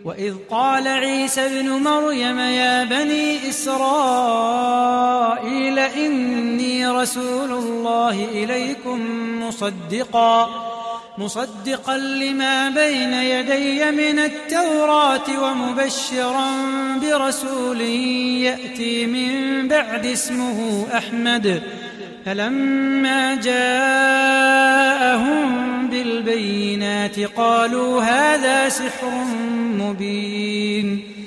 وإذ قال عيسى ابن مريم يا بني إسرائيل إني رسول الله إليكم مصدقا لما بين يدي من التوراة ومبشرا برسول يأتي من بعد اسمه أحمد فلما جاءهم بالبينات قالوا هذا سحر مبين